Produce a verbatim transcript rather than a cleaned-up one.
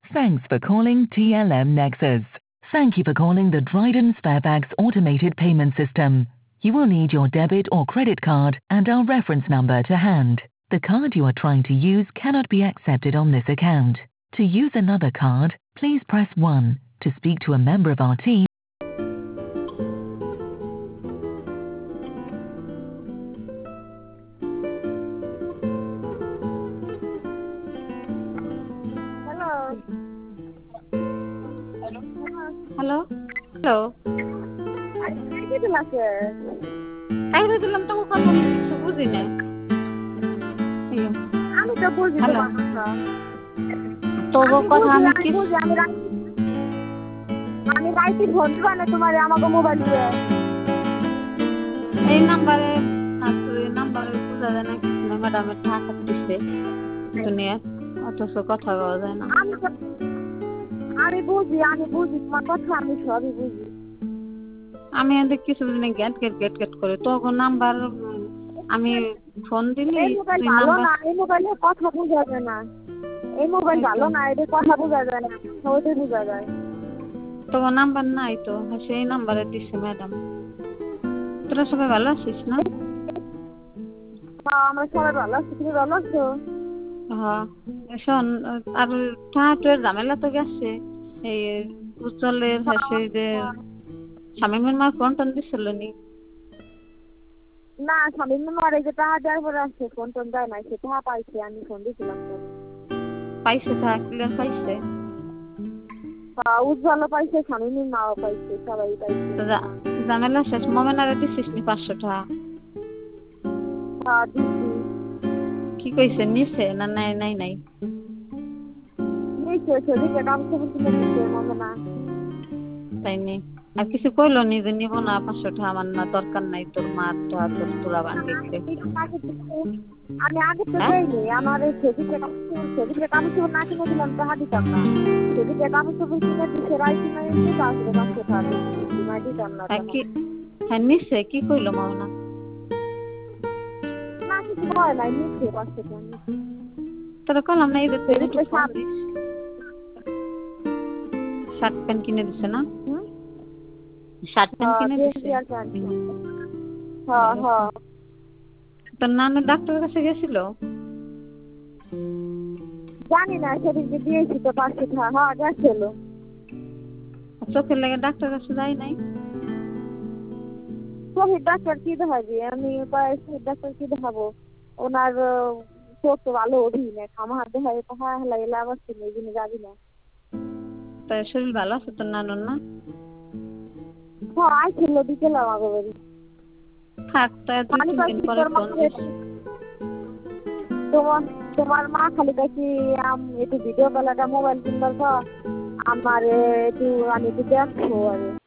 Thanks for calling T L M Nexus. Thank you for calling the Dryden Sparebags automated payment system. You will need your debit or credit card and our reference number to hand. The card you are trying to use cannot be accepted on this account. To use another card, please press one. To speak to a member of our team, Hello. Hello hello কি দিল আছে? কাইরে দিলাম তো কথা আমি কিছু বুঝি না। আমি তো বুঝি হ্যালো তোমার কথা। তোর কথা আমি আমি কি বুঝি আমি রাখি আমি রাইতে ফোন দিবা না তোমার আমাকে মোবাইল দিয়ে। এই নাম্বারে এই নাম্বারে বুঝা যায় না কিছু না ম্যাডামের টাকা দিচ্ছে দুনিয়া অথচ কথা বলা যায় না। আমি তো আমি বুঝি আমি বুঝি তোমার কথা আমি সবই বুঝি। আমি এদের কিছু দিনে গেট গেট গেট গেট করে তখন নাম্বার আমি ফোন দিলি এই মোবাইল তুই ভালো নাম্বার না এই মোবাইলে কথা বোঝা যায় না। এই মোবাইল ভালো না এদের কথা বোঝা যায় না ওইটাই বোঝা যায়। তোমার নাম্বার নাই তো সেই নাম্বারে দিচ্ছে ম্যাডাম। তোরা সবাই ভালো আছিস না? হ্যাঁ আমরা সবাই ভালো আছি তুমি ভালো আছো? হ্যাঁ শোন আর ঠাটের ঝামেলা তো গেছে এই উজ্জ্বলের হাসে যে শামিমের মা ফোন টোন দিছিল নি? না স্বামীর মার এই যে টাকা দেওয়ার পরে আসছে ফোন টোন দেয় নাই সে টাকা পাইছে আমি ফোন দিয়েছিলাম তো। পাইছে টাকা ক্লিয়ার পাইছে? উজ্জ্বলও পাইছে স্বামীর মাও পাইছে সবাই পাইছে। তো ঝামেলা শেষ মোমেনারে দিছিস নি পাঁচশো টাকা? হ্যাঁ দিছি। কি কইছে নিছে না নাই নাই নাই? নিচে সেদিকে কাম করে কিনে দিচ্ছে মনে না। তাই নি আর কিছু কইলো নি যে নিব না পাঁচশো টাকা আমার না দরকার নাই তোর মা টা তোর তোরা বান্ডি দিলে? আমি আগে তো হ্যাঁ দেইনি আমার এই সেদিকে কাম সেদিকে কাম করে না কিনে দিলাম টাকা দিতাম না। সেদিকে কাম করে কিনে দিচ্ছে রাইতে নাই এসে তারপরে পাঁচশো টাকা দিচ্ছি না দিতাম না হ্যাঁ তখন। কি হ্যাঁ নিছে কি কইলো মোমেনা? না কিছু হয় নাই নিচ্ছে পাঁচশো টাকা নিচ্ছে। তোরা কলাম না এদের তুই একটু সেদিকে ফোন সাত দিস। শার্ট প্যান্ট কিনে দিছে না? শার্ট প্যান্ট হ্যাঁ কিনে দিয়েছি দিছে? আর জানি হ্যাঁ হ্যাঁ। তোর নানু ডাক্তারের কাছে গেছিল? জানি না সেদিনকে দিয়েছি তো পাঁচশো টাকা হ্যাঁ গেছিল। চোখের লেগে ডাক্তারের কাছে যাই নাই? চোখের ডাক্তার কি দেখাবি আমি চোখের ডাক্তার কি দেখাবো ওনার চোখ তো ভালো ওঠি না খামা হাত দেখাই পাহা হেলা এলা আবার ছিল এই জন্য যাবি না। তাই শরীর ভালো আছে তোর নানুর না? হ্যাঁ আইছিল বিকেলে আমাকে বাড়ি। থাক তাই দুই তিন দিন পরে ফোন দিস। তোমার তোমার মা খালি কাছে একটু ভিডিও কল একটা মোবাইল কিনবার আমার একটু আমি একটু দেখবো আরে